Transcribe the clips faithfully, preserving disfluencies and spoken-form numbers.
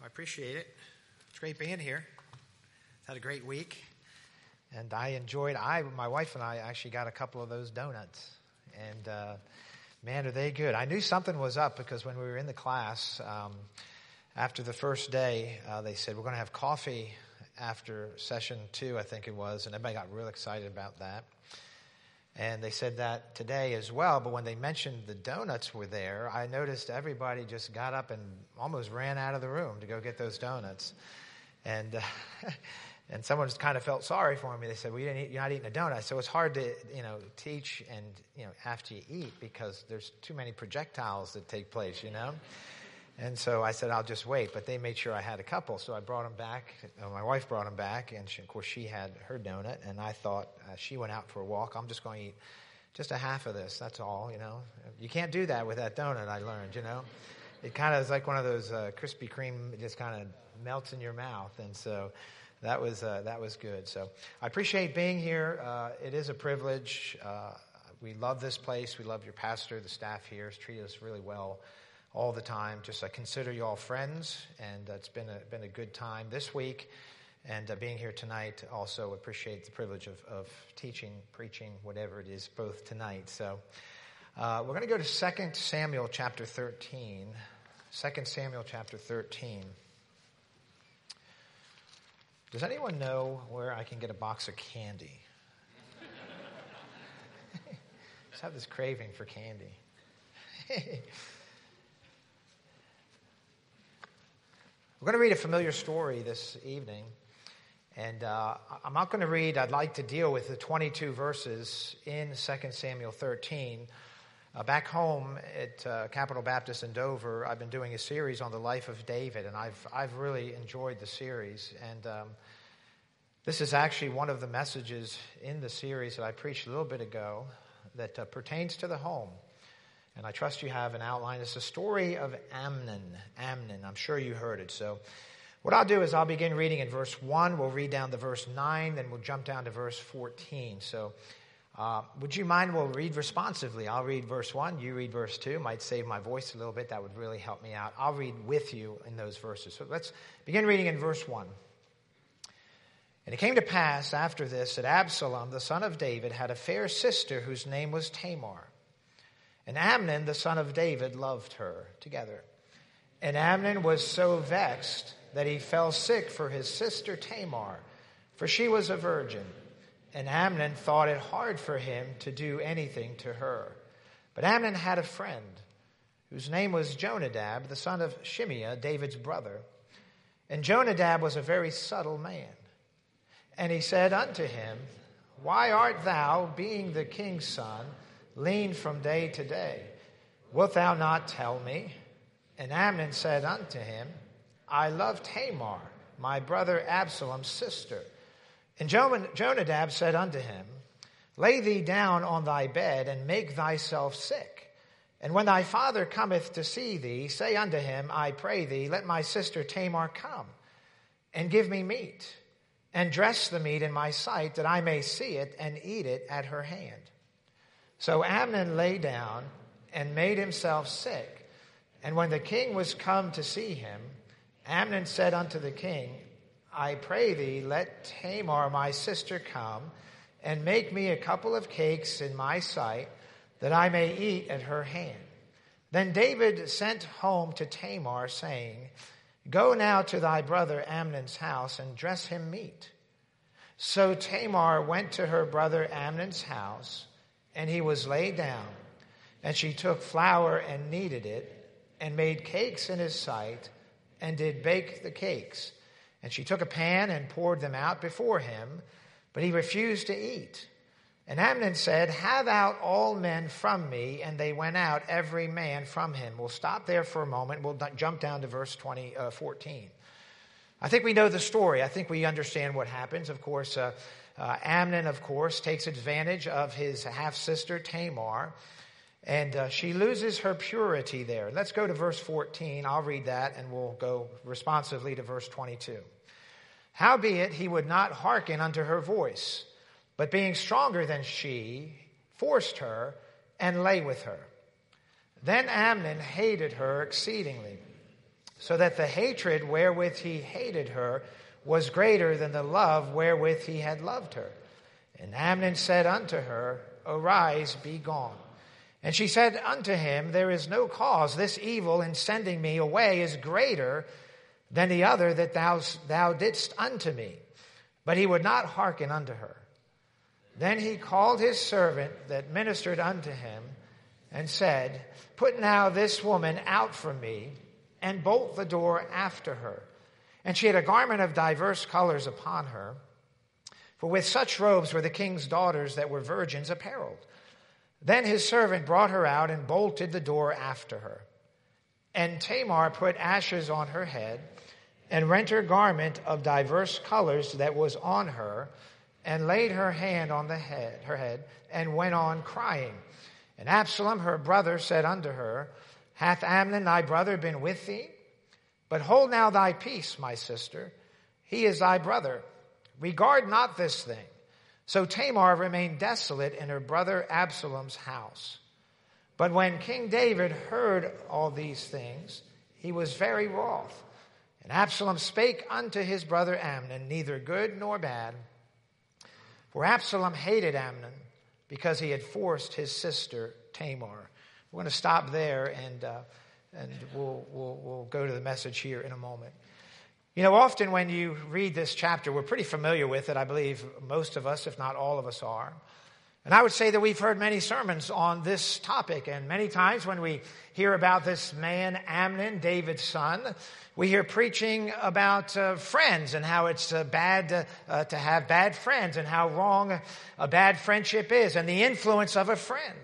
appreciate it. It's great being here. Had a great week, and I enjoyed. I, my wife and I actually got a couple of those donuts, and uh, man, are they good! I knew something was up because when we were in the class um, after the first day, uh, they said we're going to have coffee after session two, I think it was, and everybody got real excited about that. And they said that today as well, but when they mentioned the donuts were there, I noticed everybody just got up and almost ran out of the room to go get those donuts. And uh, and someone just kind of felt sorry for me. They said, well, you didn't eat, you're not eating a donut. So it's hard to, you know, teach and, you know, after you eat because there's too many projectiles that take place, you know. And so I said, I'll just wait. But they made sure I had a couple. So I brought them back. Uh, my wife brought them back. And she, of course, she had her donut. And I thought uh, she went out for a walk. I'm just going to eat just a half of this. That's all, you know. You can't do that with that donut, I learned, you know. It kind of is like one of those uh, Krispy Kreme, it just kind of melts in your mouth. And so that was uh, that was good. So I appreciate being here. Uh, it is a privilege. Uh, we love this place. We love your pastor. The staff here has treated us really well all the time. Just I consider you all friends, and uh, it's been a been a good time this week, and uh, being here tonight. Also appreciate the privilege of, of teaching, preaching, whatever it is, both tonight. So uh, we're going to go to Second Samuel chapter thirteen. Second Samuel chapter thirteen. Does anyone know where I can get a box of candy? Just have this craving for candy. We're going to read a familiar story this evening, and uh, I'm not going to read, I'd like to deal with the twenty-two verses in Second Samuel thirteen. Uh, back home at uh, Capital Baptist in Dover, I've been doing a series on the life of David, and I've I've really enjoyed the series, and um, this is actually one of the messages in the series that I preached a little bit ago that uh, pertains to the home. And I trust you have an outline. It's the story of Amnon. Amnon. I'm sure you heard it. So what I'll do is I'll begin reading in verse one. We'll read down to verse nine. Then we'll jump down to verse fourteen. So uh, would you mind? We'll read responsively. I'll read verse one. You read verse two. Might save my voice a little bit. That would really help me out. I'll read with you in those verses. So let's begin reading in verse one. And it came to pass after this that Absalom, the son of David, had a fair sister whose name was Tamar. And Amnon, the son of David, loved her together. And Amnon was so vexed that he fell sick for his sister Tamar, for she was a virgin. And Amnon thought it hard for him to do anything to her. But Amnon had a friend, whose name was Jonadab, the son of Shimeah, David's brother. And Jonadab was a very subtle man. And he said unto him, Why art thou, being the king's son, lean from day to day? Wilt thou not tell me? And Amnon said unto him, I love Tamar, my brother Absalom's sister. And Jonadab said unto him, Lay thee down on thy bed, and make thyself sick. And when thy father cometh to see thee, say unto him, I pray thee, let my sister Tamar come, and give me meat, and dress the meat in my sight, that I may see it, and eat it at her hand. So Amnon lay down and made himself sick. And when the king was come to see him, Amnon said unto the king, I pray thee, let Tamar my sister come, and make me a couple of cakes in my sight, that I may eat at her hand. Then David sent home to Tamar, saying, Go now to thy brother Amnon's house, and dress him meat. So Tamar went to her brother Amnon's house, and he was laid down, and she took flour and kneaded it, and made cakes in his sight, and did bake the cakes. And she took a pan and poured them out before him, but he refused to eat. And Amnon said, Have out all men from me, and they went out, every man from him. We'll stop there for a moment. We'll jump down to verse twenty, uh, fourteen. I think we know the story. I think we understand what happens. Of course, uh, Uh, Amnon, of course, takes advantage of his half-sister Tamar, and uh, she loses her purity there. Let's go to verse fourteen. I'll read that, and we'll go responsively to verse twenty-two. Howbeit he would not hearken unto her voice, but being stronger than she, forced her, and lay with her. Then Amnon hated her exceedingly, so that the hatred wherewith he hated her was greater than the love wherewith he had loved her. And Amnon said unto her, Arise, be gone. And she said unto him, There is no cause. This evil in sending me away is greater than the other that thou, thou didst unto me. But he would not hearken unto her. Then he called his servant that ministered unto him, and said, Put now this woman out from me, and bolt the door after her. And she had a garment of diverse colors upon her, for with such robes were the king's daughters that were virgins apparelled. Then his servant brought her out and bolted the door after her. And Tamar put ashes on her head, and rent her garment of diverse colors that was on her, and laid her hand on the head, her head, and went on crying. And Absalom her brother said unto her, Hath Amnon thy brother been with thee? But hold now thy peace, my sister. He is thy brother. Regard not this thing. So Tamar remained desolate in her brother Absalom's house. But when King David heard all these things, he was very wroth. And Absalom spake unto his brother Amnon, neither good nor bad. For Absalom hated Amnon, because he had forced his sister Tamar. We're going to stop there, and uh, and we'll, we'll we'll go to the message here in a moment. You know, often when you read this chapter, we're pretty familiar with it. I believe most of us, if not all of us, are. And I would say that we've heard many sermons on this topic. And many times when we hear about this man, Amnon, David's son, we hear preaching about uh, friends and how it's uh, bad to, uh, to have bad friends and how wrong a bad friendship is and the influence of a friend.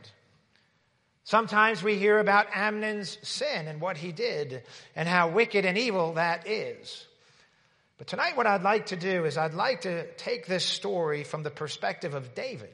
Sometimes we hear about Amnon's sin and what he did and how wicked and evil that is. But tonight what I'd like to do is I'd like to take this story from the perspective of David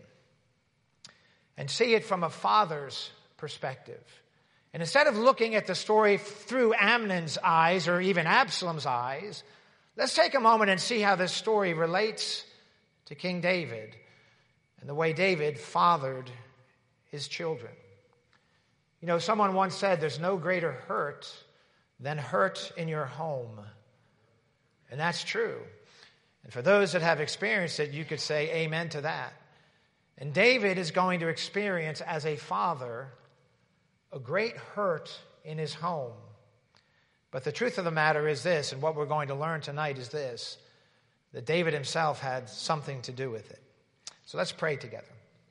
and see it from a father's perspective. And instead of looking at the story through Amnon's eyes or even Absalom's eyes, let's take a moment and see how this story relates to King David and the way David fathered his children. You know, someone once said there's no greater hurt than hurt in your home. And that's true. And for those that have experienced it, you could say amen to that. And David is going to experience as a father a great hurt in his home. But the truth of the matter is this, and what we're going to learn tonight is this, that David himself had something to do with it. So let's pray together.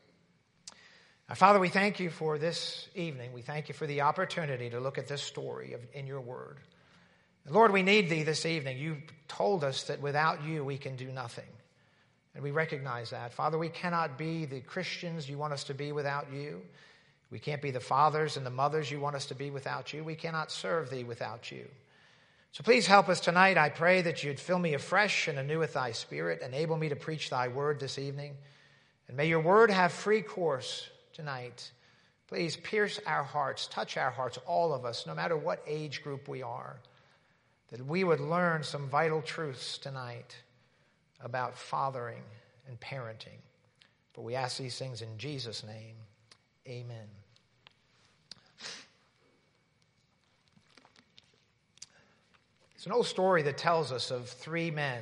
Now, Father, we thank you for this evening. We thank you for the opportunity to look at this story of, in your word. And Lord, we need thee this evening. You told us that without you we can do nothing. And we recognize that. Father, we cannot be the Christians you want us to be without you. We can't be the fathers and the mothers you want us to be without you. We cannot serve thee without you. So please help us tonight. I pray that you'd fill me afresh and anew with thy spirit. Enable me to preach thy word this evening. And may your word have free course tonight. Please pierce our hearts, touch our hearts, all of us, no matter what age group we are, that we would learn some vital truths tonight about fathering and parenting. For we ask these things in Jesus' name. Amen. It's an old story that tells us of three men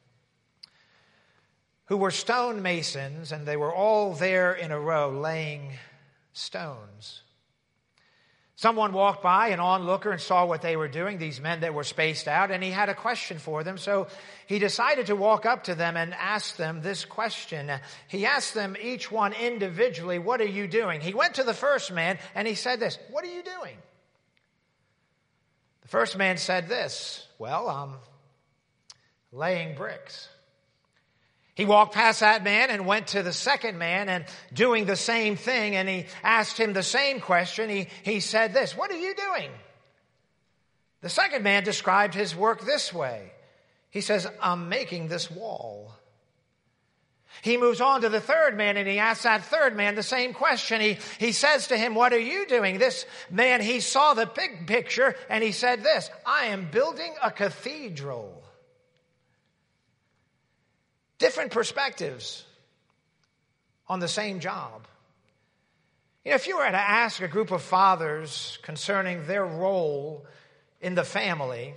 who were stone masons, and they were all there in a row laying stones. Someone walked by, an onlooker, and saw what they were doing, these men that were spaced out, and he had a question for them. So he decided to walk up to them and ask them this question. He asked them each one individually, what are you doing? He went to the first man and he said this, what are you doing? The first man said this, well, I'm laying bricks. He walked past that man and went to the second man and doing the same thing, and he asked him the same question. He, he said this, what are you doing? The second man described his work this way. He says, I'm making this wall. He moves on to the third man and he asks that third man the same question. He, he says to him, what are you doing? This man, he saw the big picture and he said this, I am building a cathedral. Different perspectives on the same job. You know, if you were to ask a group of fathers concerning their role in the family,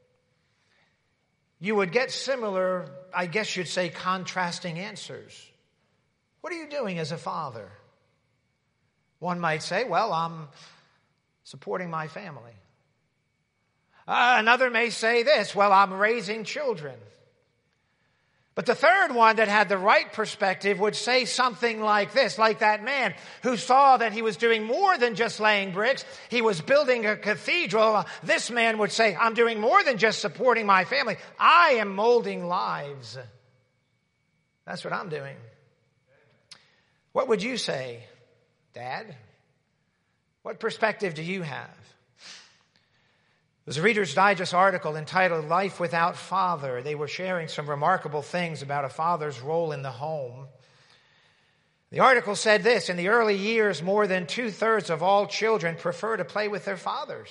you would get similar, I guess you'd say, contrasting answers. What are you doing as a father? One might say, well, I'm supporting my family. Uh, another may say this, well, I'm raising children. But the third one that had the right perspective would say something like this, like that man who saw that he was doing more than just laying bricks. He was building a cathedral. This man would say, I'm doing more than just supporting my family. I am molding lives. That's what I'm doing. What would you say, Dad? What perspective do you have? There's a Reader's Digest article entitled Life Without Father. They were sharing some remarkable things about a father's role in the home. The article said this, in the early years, more than two-thirds of all children prefer to play with their fathers.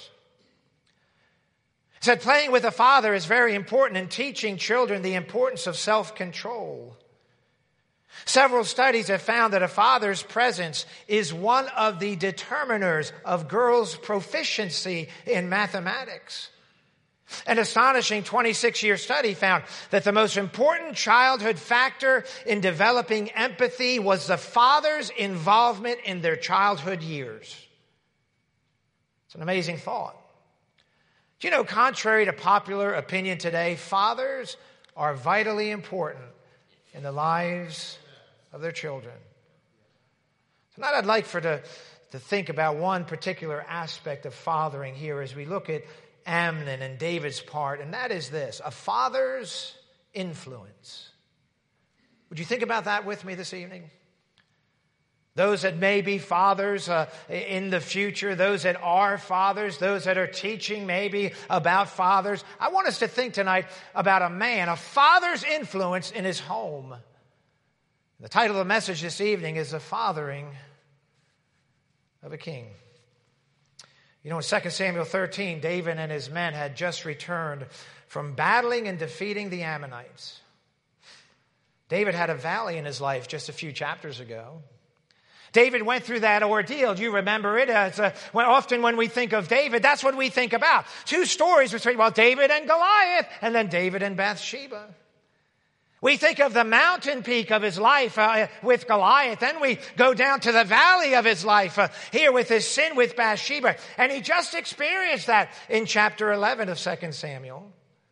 It said playing with a father is very important in teaching children the importance of self-control. Several studies have found that a father's presence is one of the determiners of girls' proficiency in mathematics. An astonishing twenty-six-year study found that the most important childhood factor in developing empathy was the father's involvement in their childhood years. It's an amazing thought. Do you know, contrary to popular opinion today, fathers are vitally important in the lives of their children. Tonight I'd like for to, to think about one particular aspect of fathering here as we look at Amnon and David's part, and that is this, a father's influence. Would you think about that with me this evening? Those that may be fathers uh, in the future, those that are fathers, those that are teaching maybe about fathers. I want us to think tonight about a man, a father's influence in his home. The title of the message this evening is The Fathering of a King. You know, in Second Samuel thirteen, David and his men had just returned from battling and defeating the Ammonites. David had a valley in his life just a few chapters ago. David went through that ordeal. Do you remember it? As, uh, when, often when we think of David, that's what we think about. Two stories between, well, David and Goliath, and then David and Bathsheba. We think of the mountain peak of his life uh, with Goliath. Then we go down to the valley of his life uh, here with his sin with Bathsheba. And he just experienced that in chapter eleven of Second Samuel.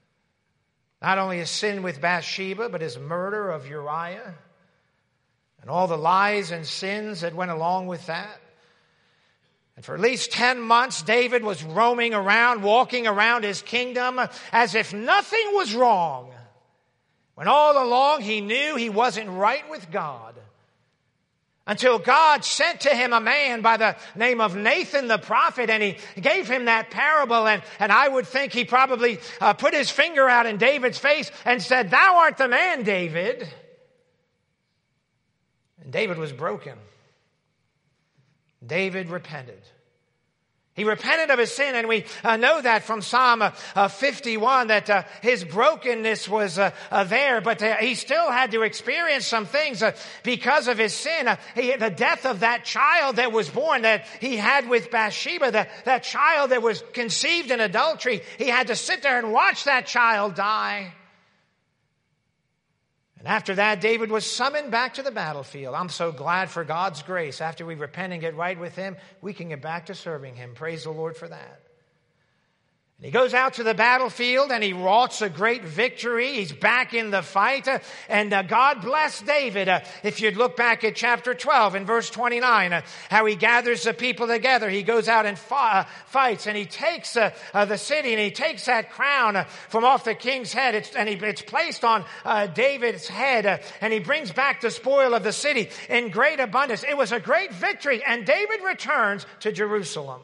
Not only his sin with Bathsheba, but his murder of Uriah. And all the lies and sins that went along with that. And for at least ten months, David was roaming around, walking around his kingdom as if nothing was wrong. When all along he knew he wasn't right with God. Until God sent to him a man by the name of Nathan the prophet, and he gave him that parable. And, and I would think he probably uh, put his finger out in David's face and said, "Thou art the man, David." And David was broken. David repented. He repented of his sin, and we uh, know that from Psalm uh, uh, fifty-one, that uh, his brokenness was uh, uh, there, but uh, he still had to experience some things uh, because of his sin. Uh, he, the death of that child that was born that he had with Bathsheba, the, that child that was conceived in adultery, he had to sit there and watch that child die. And after that, David was summoned back to the battlefield. I'm so glad for God's grace. After we repent and get right with Him, we can get back to serving Him. Praise the Lord for that. And he goes out to the battlefield and he wroughts a great victory. He's back in the fight. Uh, and uh, God bless David. Uh, if you'd look back at chapter twelve and verse twenty-nine, uh, how he gathers the people together. He goes out and fi- uh, fights, and he takes uh, uh, the city, and he takes that crown uh, from off the king's head. It's, and he, it's placed on uh, David's head. Uh, and he brings back the spoil of the city in great abundance. It was a great victory. And David returns to Jerusalem.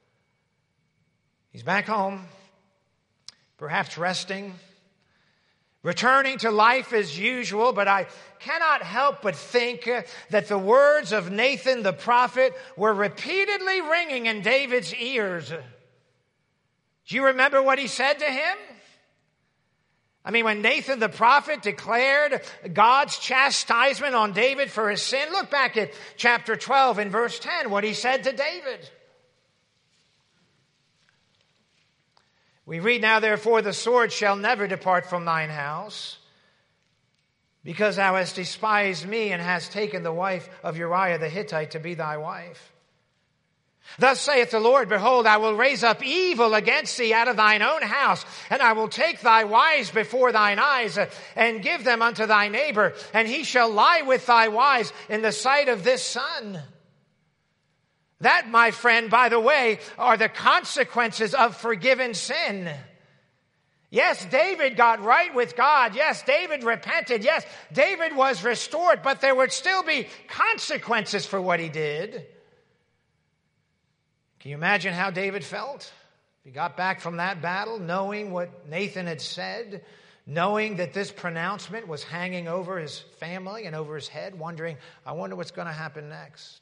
He's back home, perhaps resting, returning to life as usual, but I cannot help but think that the words of Nathan the prophet were repeatedly ringing in David's ears. Do you remember what he said to him? I mean, when Nathan the prophet declared God's chastisement on David for his sin, look back at chapter twelve and verse ten, what he said to David. We read, now therefore the sword shall never depart from thine house, because thou hast despised me and hast taken the wife of Uriah the Hittite to be thy wife. Thus saith the Lord, behold, I will raise up evil against thee out of thine own house, and I will take thy wives before thine eyes, and give them unto thy neighbor, and he shall lie with thy wives in the sight of this sun. That, my friend, by the way, are the consequences of forgiven sin. Yes, David got right with God. Yes, David repented. Yes, David was restored, but there would still be consequences for what he did. Can you imagine how David felt? He got back from that battle knowing what Nathan had said, knowing that this pronouncement was hanging over his family and over his head, wondering, I wonder what's going to happen next.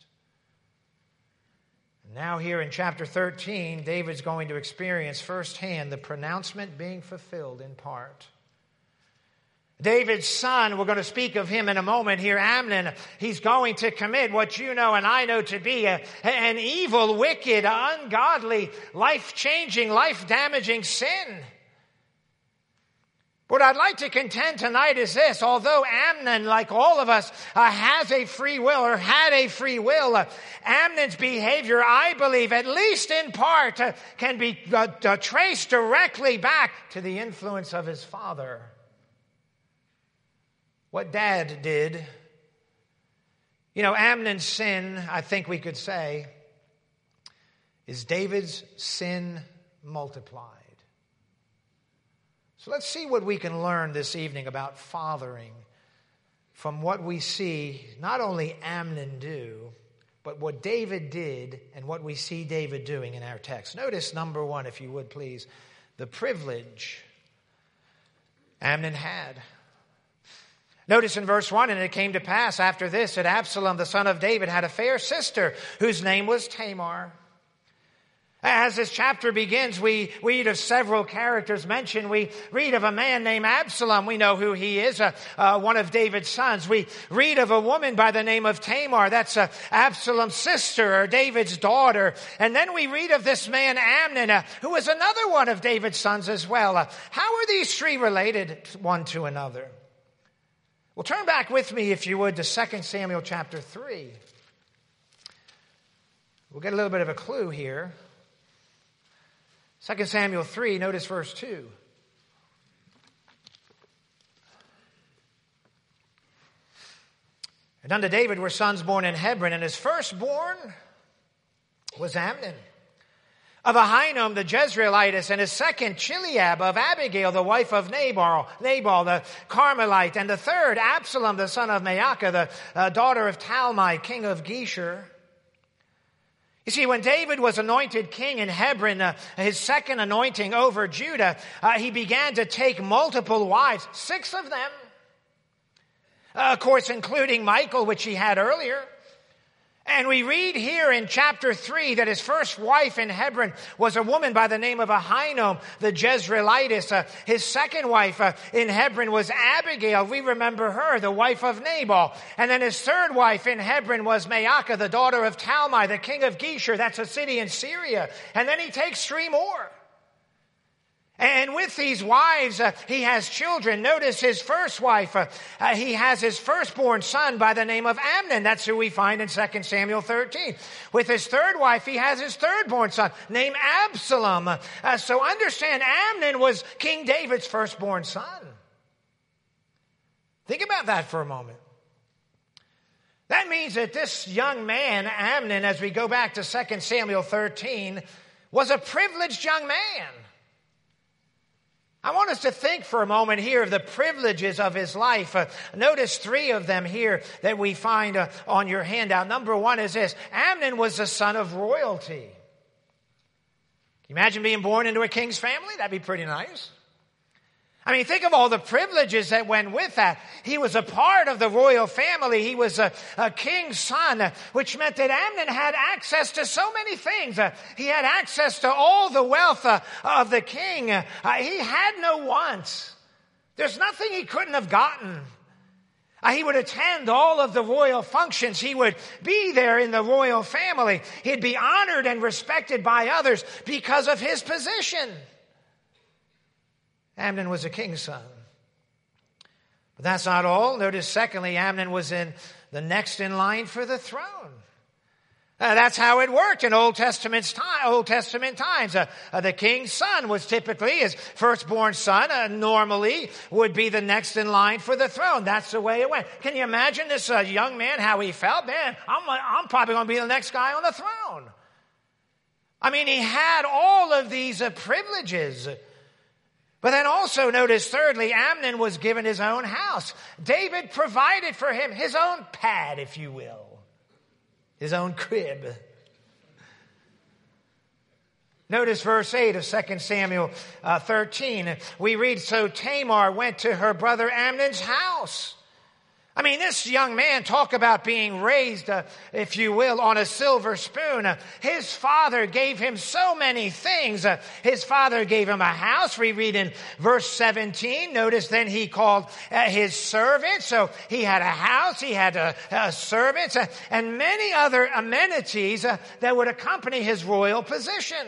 Now here in chapter thirteen, David's going to experience firsthand the pronouncement being fulfilled in part. David's son, we're going to speak of him in a moment here, Amnon, he's going to commit what you know and I know to be a, an evil, wicked, ungodly, life-changing, life-damaging sin. What I'd like to contend tonight is this. Although Amnon, like all of us, uh, has a free will or had a free will, uh, Amnon's behavior, I believe, at least in part, uh, can be uh, uh, traced directly back to the influence of his father. What Dad did. You know, Amnon's sin, I think we could say, is David's sin multiplied. So let's see what we can learn this evening about fathering from what we see not only Amnon do, but what David did and what we see David doing in our text. Notice number one, if you would please, the privilege Amnon had. Notice in verse one, and it came to pass after this that Absalom, the son of David, had a fair sister whose name was Tamar. As this chapter begins, we read of several characters mentioned. We read of a man named Absalom. We know who he is, uh, uh, one of David's sons. We read of a woman by the name of Tamar. That's uh, Absalom's sister or David's daughter. And then we read of this man Amnon, uh, who was another one of David's sons as well. Uh, how are these three related one to another? Well, turn back with me, if you would, to Second Samuel chapter three. We'll get a little bit of a clue here. Second Samuel three, notice verse two. And unto David were sons born in Hebron, and his firstborn was Amnon of Ahinoam the Jezreelitess, and his second Chileab of Abigail, the wife of Nabal, Nabal the Carmelite, and the third Absalom the son of Maacah, the uh, daughter of Talmai, king of Geshur. You see, when David was anointed king in Hebron, uh, his second anointing over Judah, uh, he began to take multiple wives, six of them. Uh, of course, including Michal, which he had earlier. And we read here in chapter three that his first wife in Hebron was a woman by the name of Ahinoam, the Jezreelitess. Uh, his second wife uh, in Hebron was Abigail. We remember her, the wife of Nabal. And then his third wife in Hebron was Maacah, the daughter of Talmai, the king of Geshur. That's a city in Syria. And then he takes three more. And with these wives, uh, he has children. Notice his first wife, uh, uh, he has his firstborn son by the name of Amnon. That's who we find in Second Samuel thirteen. With his third wife, he has his thirdborn son named Absalom. Uh, so understand, Amnon was King David's firstborn son. Think about that for a moment. That means that this young man, Amnon, as we go back to Second Samuel thirteen, was a privileged young man. I want us to think for a moment here of the privileges of his life. Uh, notice three of them here that we find uh, on your handout. Number one is this. Amnon was the son of royalty. Can you imagine being born into a king's family? That'd be pretty nice. I mean, think of all the privileges that went with that. He was a part of the royal family. He was a, a king's son, which meant that Amnon had access to so many things. Uh, he had access to all the wealth uh, of the king. Uh, he had no wants. There's nothing he couldn't have gotten. Uh, he would attend all of the royal functions. He would be there in the royal family. He'd be honored and respected by others because of his position. Amnon was a king's son. But that's not all. Notice, secondly, Amnon was in the next in line for the throne. Uh, that's how it worked in Old Testament, time, Old Testament times. Uh, uh, the king's son was typically, his firstborn son, uh, normally would be the next in line for the throne. That's the way it went. Can you imagine this uh, young man, how he felt? Man, I'm, I'm probably going to be the next guy on the throne. I mean, he had all of these uh, privileges. But then also notice, thirdly, Amnon was given his own house. David provided for him his own pad, if you will. His own crib. Notice verse eight of Second Samuel uh, thirteen. We read, so Tamar went to her brother Amnon's house. I mean, this young man, talk about being raised, uh, if you will, on a silver spoon. Uh, his father gave him so many things. Uh, his father gave him a house. We read in verse seventeen. Notice then he called uh, his servants. So he had a house, he had uh, uh, servants, uh, and many other amenities uh, that would accompany his royal position.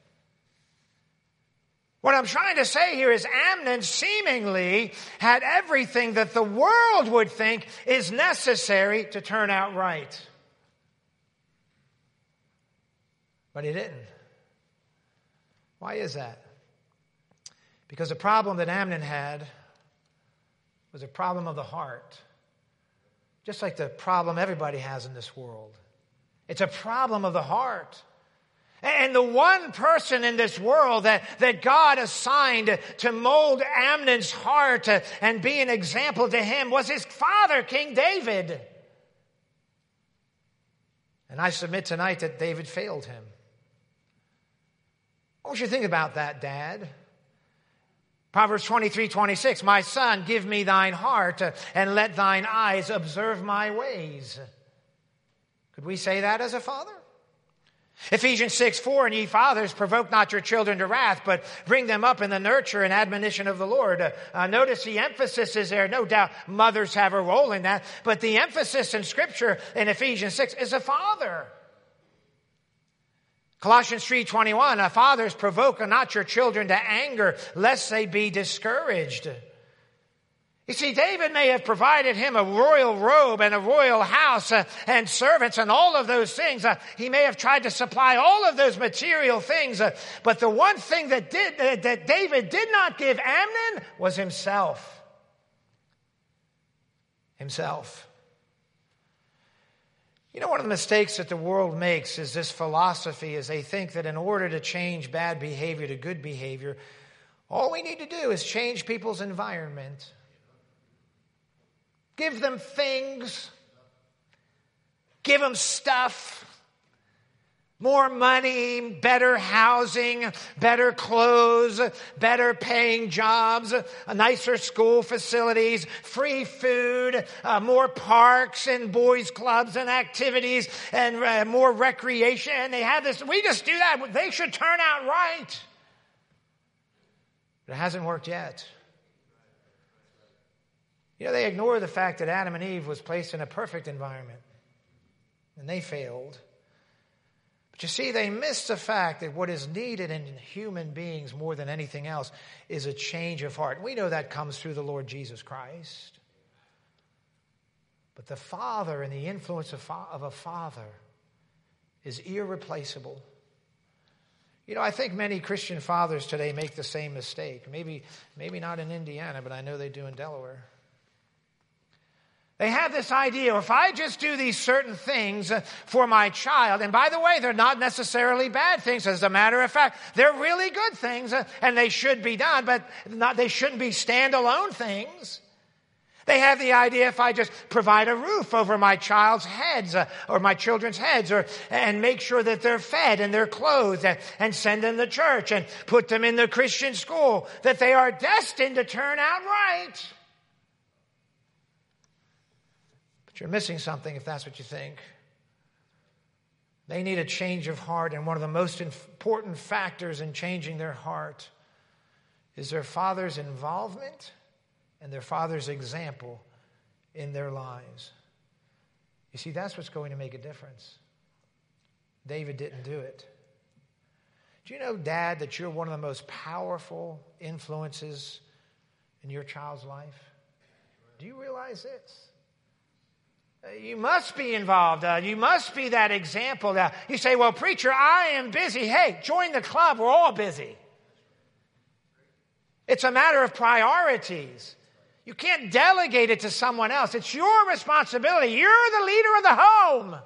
What I'm trying to say here is Amnon seemingly had everything that the world would think is necessary to turn out right. But he didn't. Why is that? Because the problem that Amnon had was a problem of the heart. Just like the problem everybody has in this world. It's a problem of the heart. And the one person in this world that, that God assigned to mold Amnon's heart and be an example to him was his father, King David. And I submit tonight that David failed him. What would you think about that, Dad? Proverbs twenty-three twenty-six, my son, give me thine heart and let thine eyes observe my ways. Could we say that as a father? Ephesians six four, and ye fathers, provoke not your children to wrath, but bring them up in the nurture and admonition of the Lord. Uh, uh, notice the emphasis is there. No doubt mothers have a role in that, but the emphasis in Scripture in Ephesians six is a father. Colossians three twenty-one, uh, fathers, provoke not your children to anger, lest they be discouraged. You see, David may have provided him a royal robe and a royal house uh, and servants and all of those things. Uh, he may have tried to supply all of those material things. Uh, but the one thing that did uh, that David did not give Amnon was himself. Himself. You know, one of the mistakes that the world makes is this philosophy is they think that in order to change bad behavior to good behavior, all we need to do is change people's environment. Give them things. Give them stuff. More money, better housing, better clothes, better paying jobs, nicer school facilities, free food, uh, more parks and boys clubs and activities and uh, more recreation. And they have this, we just do that. They should turn out right. But it hasn't worked yet. You know, they ignore the fact that Adam and Eve was placed in a perfect environment. And they failed. But you see, they missed the fact that what is needed in human beings more than anything else is a change of heart. We know that comes through the Lord Jesus Christ. But the Father and the influence of, fa- of a father is irreplaceable. You know, I think many Christian fathers today make the same mistake. Maybe, maybe not in Indiana, but I know they do in Delaware. They have this idea, if I just do these certain things for my child, and by the way, they're not necessarily bad things. As a matter of fact, they're really good things, and they should be done, but not, they shouldn't be standalone things. They have the idea, if I just provide a roof over my child's heads, uh, or my children's heads, or and make sure that they're fed and they're clothed, and, and send them to church, and put them in the Christian school, that they are destined to turn out right. But you're missing something if that's what you think. They need a change of heart, and one of the most important factors in changing their heart is their father's involvement and their father's example in their lives. You see, that's what's going to make a difference. David didn't do it. Do you know, Dad, that you're one of the most powerful influences in your child's life? Do you realize this? You must be involved. Uh, you must be that example. Uh, you say, well, preacher, I am busy. Hey, join the club. We're all busy. It's a matter of priorities. You can't delegate it to someone else. It's your responsibility. You're the leader of the home.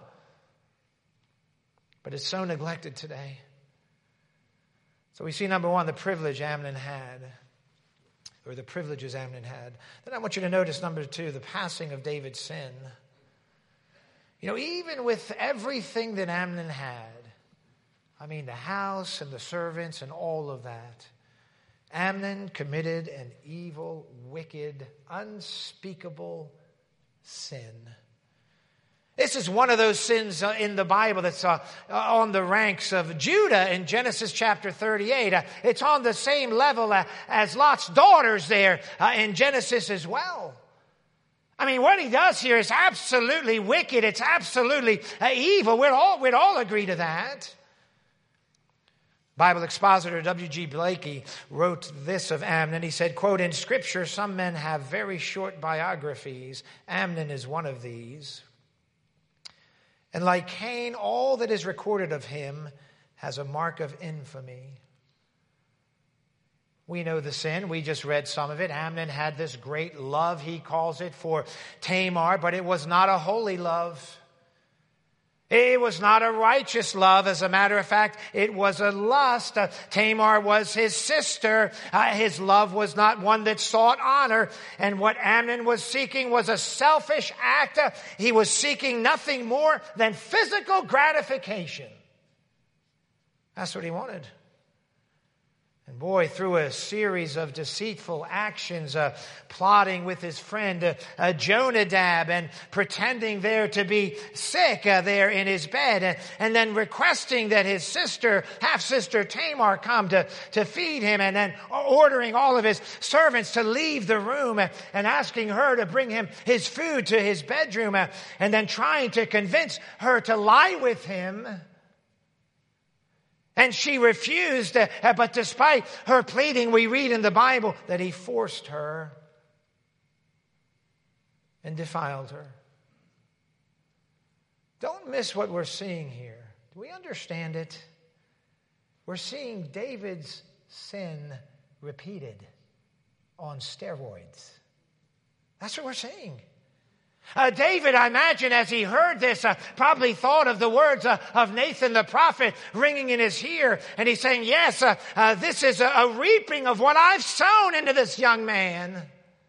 But it's so neglected today. So we see, number one, the privilege Amnon had, or the privileges Amnon had. Then I want you to notice, number two, the passing of David's sin. You know, even with everything that Amnon had, I mean, the house and the servants and all of that, Amnon committed an evil, wicked, unspeakable sin. This is one of those sins in the Bible that's uh, on the ranks of Judah in Genesis chapter thirty-eight. Uh, it's on the same level uh, as Lot's daughters there uh, in Genesis as well. I mean, what he does here is absolutely wicked. It's absolutely uh, evil. We'd all, we'd all agree to that. Bible expositor W G Blakey wrote this of Amnon. He said, quote, in Scripture, some men have very short biographies. Amnon is one of these. And like Cain, all that is recorded of him has a mark of infamy. We know the sin. We just read some of it. Amnon had this great love, he calls it, for Tamar, but it was not a holy love. It was not a righteous love. As a matter of fact, it was a lust. Uh, Tamar was his sister. Uh, his love was not one that sought honor. And what Amnon was seeking was a selfish act. Uh, he was seeking nothing more than physical gratification. That's what he wanted. And boy, through a series of deceitful actions, uh, plotting with his friend uh, uh, Jonadab and pretending there to be sick uh, there in his bed, uh, and then requesting that his sister, half-sister Tamar, come to, to feed him, and then ordering all of his servants to leave the room uh, and asking her to bring him his food to his bedroom, uh, and then trying to convince her to lie with him. And she refused, uh, but despite her pleading, we read in the Bible that he forced her and defiled her. Don't miss what we're seeing here. Do we understand it? We're seeing David's sin repeated on steroids. That's what we're seeing. Uh, David, I imagine, as he heard this, uh, probably thought of the words uh, of Nathan the prophet ringing in his ear. And he's saying, yes, uh, uh, this is a, a reaping of what I've sown into this young man.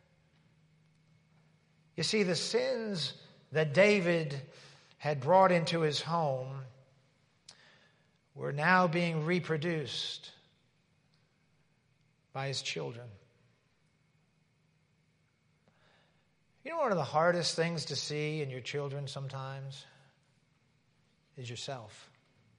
You see, the sins that David had brought into his home were now being reproduced by his children. You know, one of the hardest things to see in your children sometimes is yourself.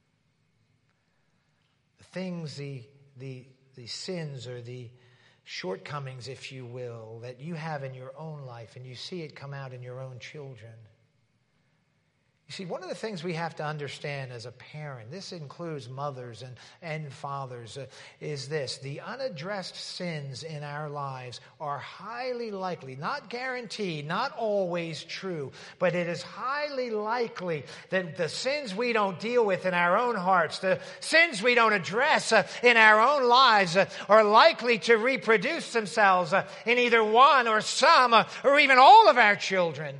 The things, the, the, the sins or the shortcomings, if you will, that you have in your own life, and you see it come out in your own children. You see, one of the things we have to understand as a parent, this includes mothers and, and fathers, uh, is this. The unaddressed sins in our lives are highly likely, not guaranteed, not always true, but it is highly likely that the sins we don't deal with in our own hearts, the sins we don't address uh, in our own lives uh, are likely to reproduce themselves uh, in either one or some uh, or even all of our children.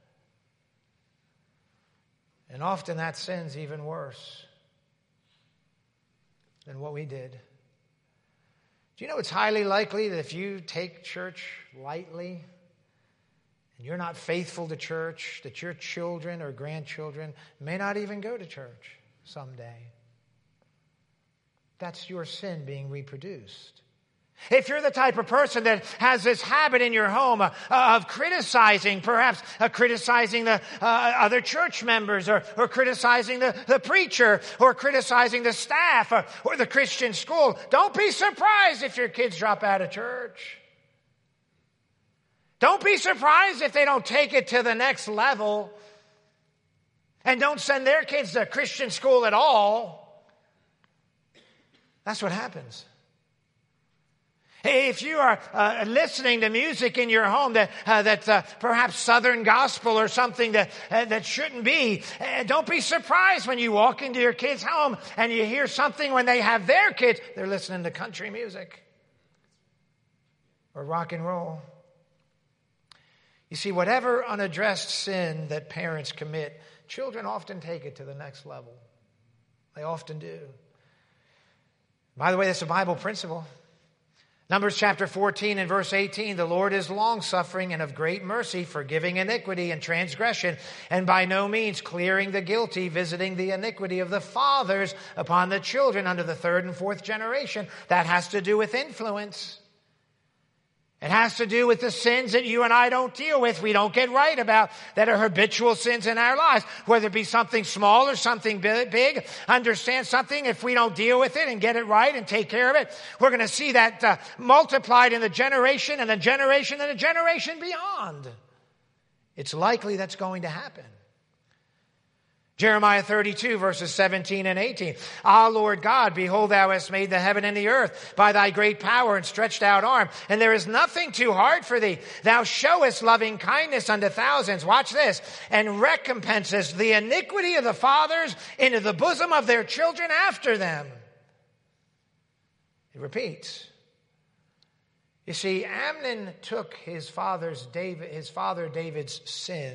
And often that sin's even worse than what we did. Do you know it's highly likely that if you take church lightly and you're not faithful to church, that your children or grandchildren may not even go to church someday? That's your sin being reproduced. If you're the type of person that has this habit in your home uh, of criticizing, perhaps uh, criticizing the uh, other church members, or, or criticizing the, the preacher, or criticizing the staff, or, or the Christian school, don't be surprised if your kids drop out of church. Don't be surprised if they don't take it to the next level and don't send their kids to Christian school at all. That's what happens. If you are uh, listening to music in your home that uh, that's uh, perhaps Southern gospel or something that uh, that shouldn't be, uh, don't be surprised when you walk into your kid's home and you hear something when they have their kids. They're listening to country music or rock and roll. You see, whatever unaddressed sin that parents commit, children often take it to the next level. They often do. By the way, that's a Bible principle. Numbers chapter fourteen and verse eighteen, the Lord is long-suffering and of great mercy, forgiving iniquity and transgression, and by no means clearing the guilty, visiting the iniquity of the fathers upon the children under the third and fourth generation. That has to do with influence. It has to do with the sins that you and I don't deal with, we don't get right about, that are habitual sins in our lives. Whether it be something small or something big, understand something, if we don't deal with it and get it right and take care of it, we're going to see that uh, multiplied in the generation and the generation and the generation beyond. It's likely that's going to happen. Jeremiah thirty-two, verses seventeen and eighteen. Ah, Lord God, behold, thou hast made the heaven and the earth by thy great power and stretched out arm, and there is nothing too hard for thee. Thou showest loving kindness unto thousands. Watch this. And recompensest the iniquity of the fathers into the bosom of their children after them. It repeats. You see, Amnon took his father's David, his father David's sin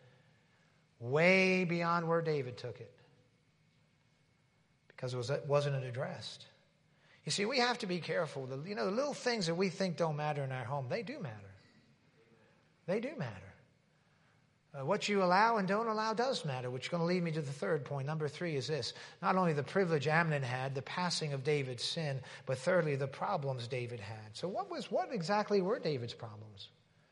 way beyond where David took it, because it, was, it wasn't addressed. You see, we have to be careful. The, you know, the little things that we think don't matter in our home, they do matter. They do matter. Uh, what you allow and don't allow does matter, which is going to lead me to the third point. Number three is this. Not only the privilege Amnon had, the passing of David's sin, but thirdly, the problems David had. So what was what exactly were David's problems?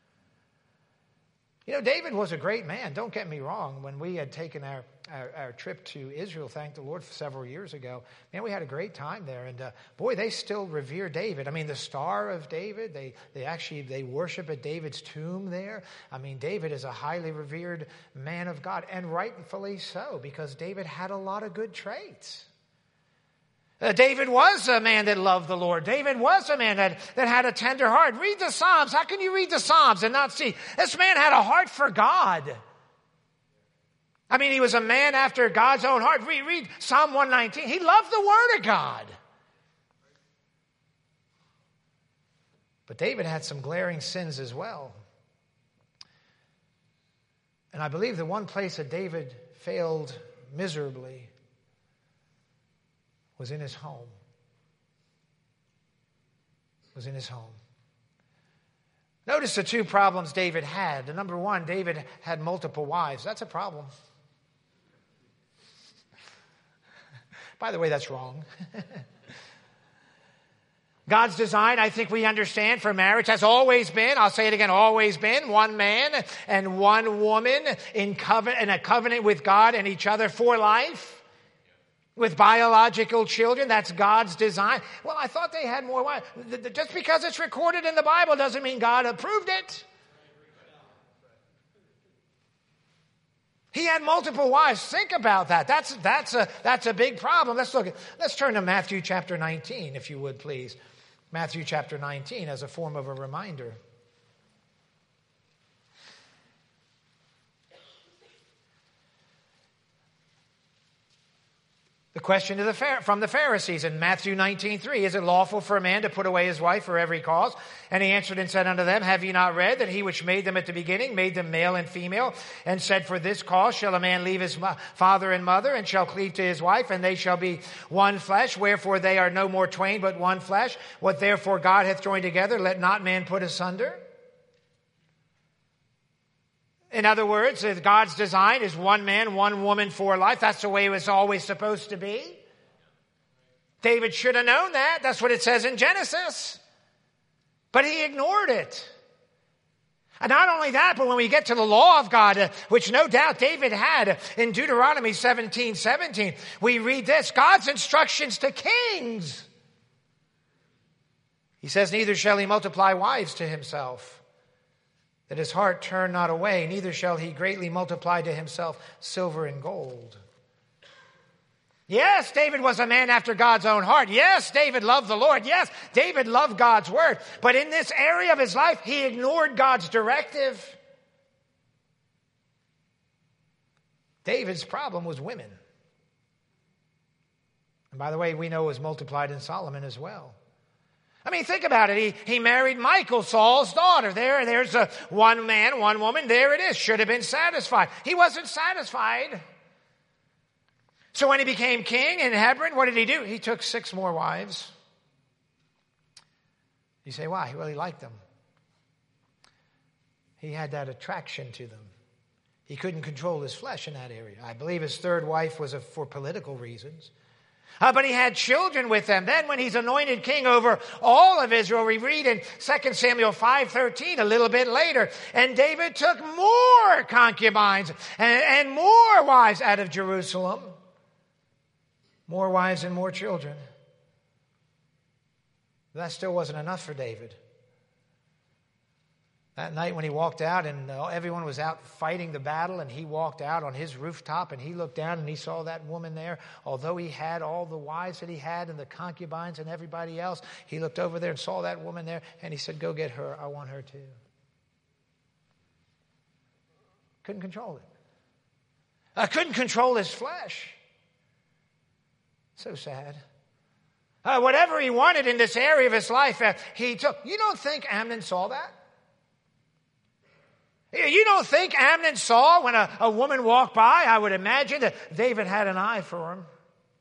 You know, David was a great man. Don't get me wrong. When we had taken our, our, our trip to Israel, thank the Lord, several years ago, man, we had a great time there. And uh, boy, they still revere David. I mean, the Star of David, they, they actually, they worship at David's tomb there. I mean, David is a highly revered man of God, and rightfully so, because David had a lot of good traits. Uh, David was a man that loved the Lord. David was a man that, that had a tender heart. Read the Psalms. How can you read the Psalms and not see? This man had a heart for God. I mean, he was a man after God's own heart. Read, read Psalm one nineteen. He loved the Word of God. But David had some glaring sins as well. And I believe the one place that David failed miserably was in his home. Was in his home. Notice the two problems David had. The number one, David had multiple wives. That's a problem. By the way, that's wrong. God's design, I think we understand, for marriage has always been, I'll say it again, always been, one man and one woman in covenant, in a covenant with God and each other for life. With biological children, that's God's design. Well, I thought they had more wives. Just because it's recorded in the Bible doesn't mean God approved it. He had multiple wives. Think about that. That's that's a that's a big problem. Let's look at let's turn to Matthew chapter nineteen, if you would please. Matthew chapter nineteen as a form of a reminder. The question to the, from the Pharisees in Matthew nineteen three, is it lawful for a man to put away his wife for every cause? And he answered and said unto them, have ye not read that he which made them at the beginning made them male and female, and said, for this cause shall a man leave his father and mother, and shall cleave to his wife, and they shall be one flesh. Wherefore they are no more twain, but one flesh. What therefore God hath joined together, let not man put asunder. In other words, God's design is one man, one woman for life. That's the way it was always supposed to be. David should have known that. That's what it says in Genesis. But he ignored it. And not only that, but when we get to the law of God, uh, which no doubt David had in Deuteronomy seventeen seventeen, we read this, God's instructions to kings. He says, neither shall he multiply wives to himself, that his heart turn not away, neither shall he greatly multiply to himself silver and gold. Yes, David was a man after God's own heart. Yes, David loved the Lord. Yes, David loved God's word. But in this area of his life, he ignored God's directive. David's problem was women. And by the way, we know it was multiplied in Solomon as well. I mean, think about it. He, he married Michal, Saul's daughter. There, there's a one man, one woman. There it is. Should have been satisfied. He wasn't satisfied. So when he became king in Hebron, what did he do? He took six more wives. You say, why? Well, he liked them. He had that attraction to them. He couldn't control his flesh in that area. I believe his third wife was a, for political reasons. Uh, but he had children with them. Then when he's anointed king over all of Israel, we read in Second Samuel five thirteen a little bit later, and David took more concubines and, and more wives out of Jerusalem. More wives and more children. That still wasn't enough for David. That night when he walked out and uh, everyone was out fighting the battle, and he walked out on his rooftop and he looked down and he saw that woman there. Although he had all the wives that he had and the concubines and everybody else, he looked over there and saw that woman there and he said, go get her. I want her too. Couldn't control it. I couldn't control his flesh. So sad. Uh, whatever he wanted in this area of his life, uh, he took. You don't think Amnon saw that? You don't think Amnon saw when a, a woman walked by? I would imagine that David had an eye for him.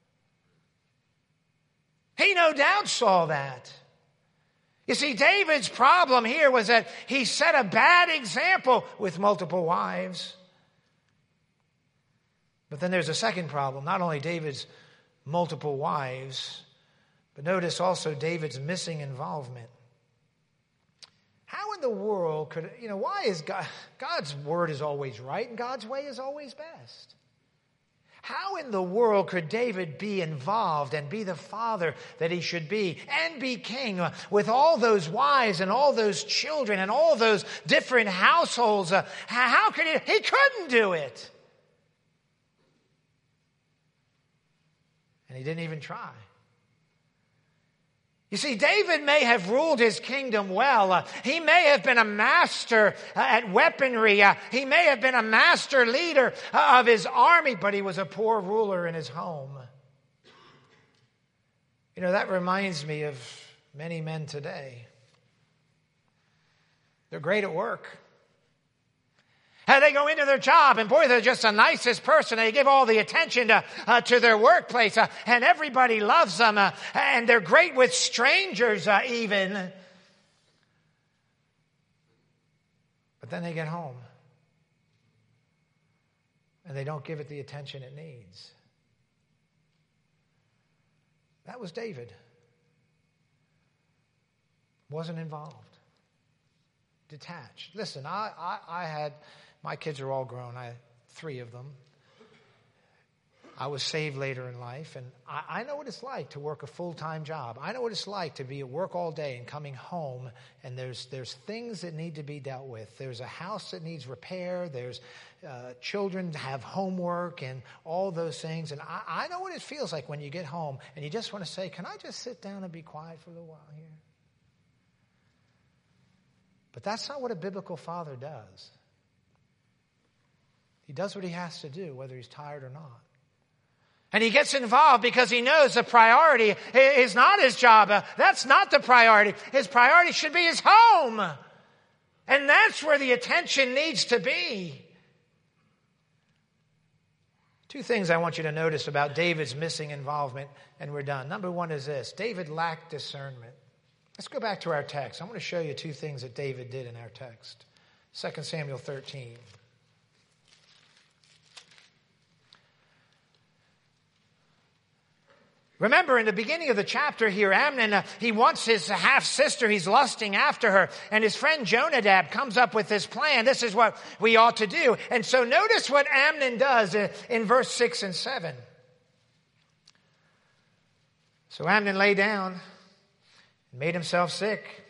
He no doubt saw that. You see, David's problem here was that he set a bad example with multiple wives. But then there's a second problem. Not only David's multiple wives, but notice also David's missing involvement. How in the world could, you know, why is God, God's word is always right and God's way is always best? How in the world could David be involved and be the father that he should be and be king with all those wives and all those children and all those different households? Uh, how could he? He couldn't do it. And he didn't even try. You see, David may have ruled his kingdom well. Uh, he may have been a master uh, at weaponry. Uh, he may have been a master leader uh, of his army, but he was a poor ruler in his home. You know, that reminds me of many men today. They're great at work. And they go into their job, and boy, they're just the nicest person. They give all the attention to, uh, to their workplace, uh, and everybody loves them, uh, and they're great with strangers uh, even. But then they get home, and they don't give it the attention it needs. That was David. Wasn't involved. Detached. Listen, I, I, I had... My kids are all grown. I three of them. I was saved later in life, and I, I know what it's like to work a full-time job. I know what it's like to be at work all day and coming home, and there's there's things that need to be dealt with. There's a house that needs repair. There's uh, children have homework and all those things. And I, I know what it feels like when you get home and you just want to say, can I just sit down and be quiet for a little while here? But that's not what a biblical father does. He does what he has to do, whether he's tired or not. And he gets involved because he knows the priority is not his job. That's not the priority. His priority should be his home. And that's where the attention needs to be. Two things I want you to notice about David's missing involvement, and we're done. Number one is this. David lacked discernment. Let's go back to our text. I want to show you two things that David did in our text. Second Samuel thirteen. Remember, in the beginning of the chapter here, Amnon, uh, he wants his half-sister. He's lusting after her. And his friend Jonadab comes up with this plan. This is what we ought to do. And so notice what Amnon does in, in verse six and seven. So Amnon lay down and made himself sick.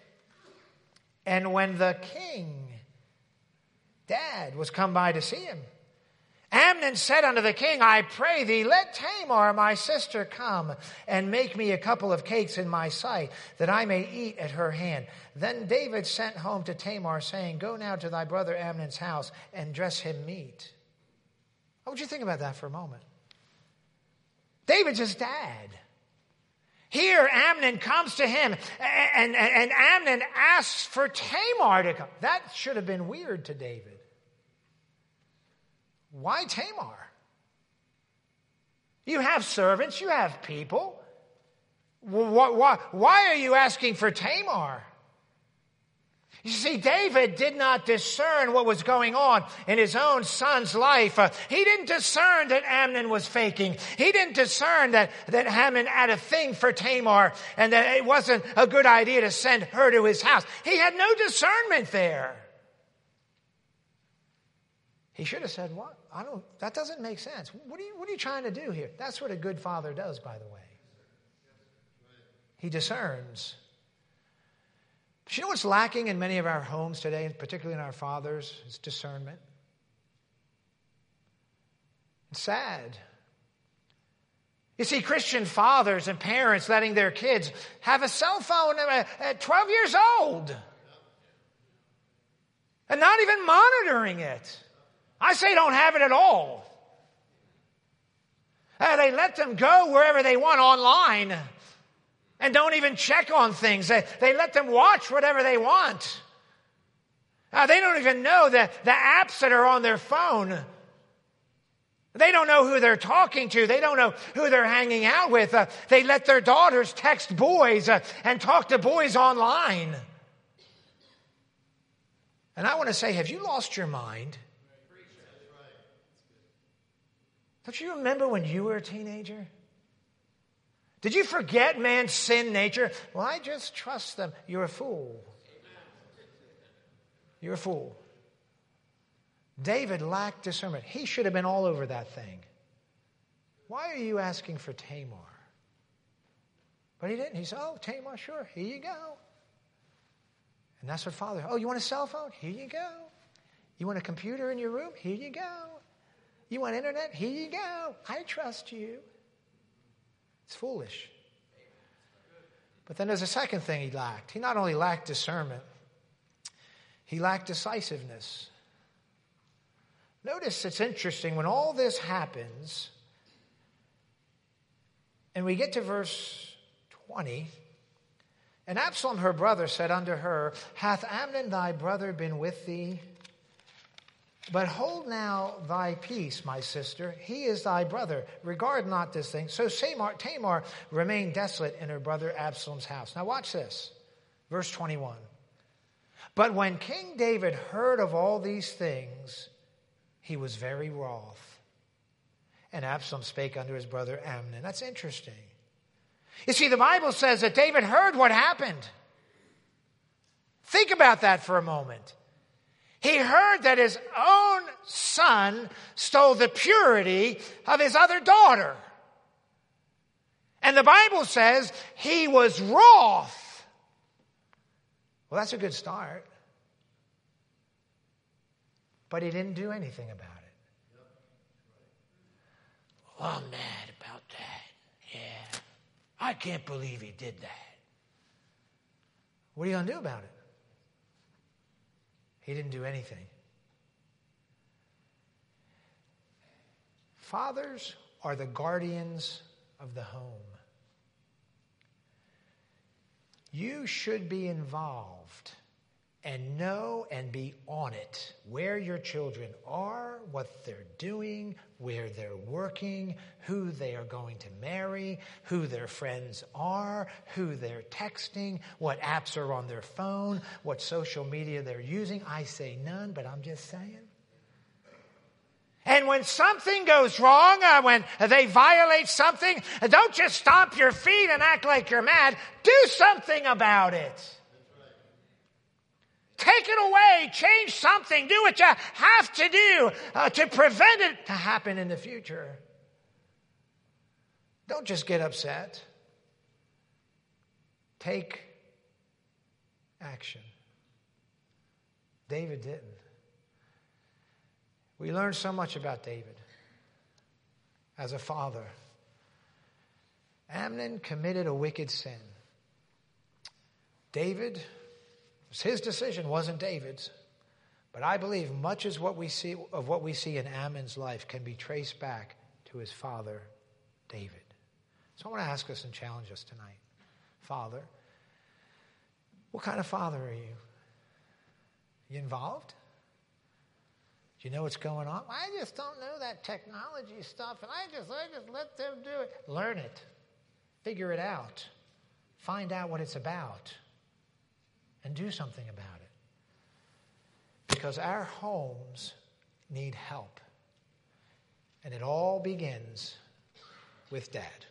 And when the king, dad, was come by to see him, Amnon said unto the king, I pray thee, let Tamar my sister come and make me a couple of cakes in my sight, that I may eat at her hand. Then David sent home to Tamar, saying, Go now to thy brother Amnon's house and dress him meat. What would you think about that for a moment? David's his dad. Here Amnon comes to him, and, and, and Amnon asks for Tamar to come. That should have been weird to David. Why Tamar? You have servants, you have people. Why, why, why are you asking for Tamar? You see, David did not discern what was going on in his own son's life. Uh, he didn't discern that Amnon was faking. He didn't discern that, that Amnon had a thing for Tamar and that it wasn't a good idea to send her to his house. He had no discernment there. He should have said, what? I don't, that doesn't make sense. What are you, what are you trying to do here? That's what a good father does, by the way. He discerns. But you know what's lacking in many of our homes today, particularly in our fathers? It's discernment. It's sad. You see, Christian fathers and parents letting their kids have a cell phone at twelve years old and not even monitoring it. I say don't have it at all. Uh, they let them go wherever they want online and don't even check on things. They, they let them watch whatever they want. Uh, they don't even know the, the apps that are on their phone. They don't know who they're talking to. They don't know who they're hanging out with. Uh, they let their daughters text boys uh, and talk to boys online. And I want to say, have you lost your mind? Don't you remember when you were a teenager? Did you forget man's sin nature? Well, I just trust them. You're a fool. You're a fool. David lacked discernment. He should have been all over that thing. Why are you asking for Tamar? But he didn't. He said, oh, Tamar, sure. Here you go. And that's what father, oh, you want a cell phone? Here you go. You want a computer in your room? Here you go. You want internet? Here you go. I trust you. It's foolish. But then there's a second thing he lacked. He not only lacked discernment, he lacked decisiveness. Notice it's interesting when all this happens, and we get to verse twenty, and Absalom her brother said unto her, Hath Amnon thy brother been with thee? But hold now thy peace, my sister. He is thy brother. Regard not this thing. So Tamar, Tamar remained desolate in her brother Absalom's house. Now watch this. Verse twenty-one. But when King David heard of all these things, he was very wroth. And Absalom spake unto his brother Amnon. That's interesting. You see, the Bible says that David heard what happened. Think about that for a moment. He heard that his own son stole the purity of his other daughter. And the Bible says he was wroth. Well, that's a good start. But he didn't do anything about it. Well, I'm mad about that. Yeah. I can't believe he did that. What are you going to do about it? He didn't do anything. Fathers are the guardians of the home. You should be involved and know and be on it where your children are, what they're doing, where they're working, who they are going to marry, who their friends are, who they're texting, what apps are on their phone, what social media they're using. I say none, but I'm just saying. And when something goes wrong, uh, when they violate something, don't just stomp your feet and act like you're mad. Do something about it. Take it away. Change something. Do what you have to do uh, to prevent it to happen in the future. Don't just get upset. Take action. David didn't. We learn so much about David as a father. Amnon committed a wicked sin. David, it was his decision, wasn't David's. But I believe much as what we see of what we see in Amnon's life can be traced back to his father, David. So I want to ask us and challenge us tonight. Father, what kind of father are you? Are you involved? Do you know what's going on? I just don't know that technology stuff, and I just I just let them do it. Learn it. Figure it out. Find out what it's about. And do something about it. Because our homes need help. And it all begins with Dad.